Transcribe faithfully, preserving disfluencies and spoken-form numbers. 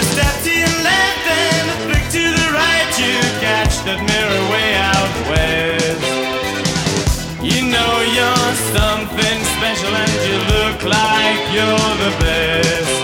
step to your left and a flick to the right. You catch that mirror way out west. You know you're something special and you look like you're the best.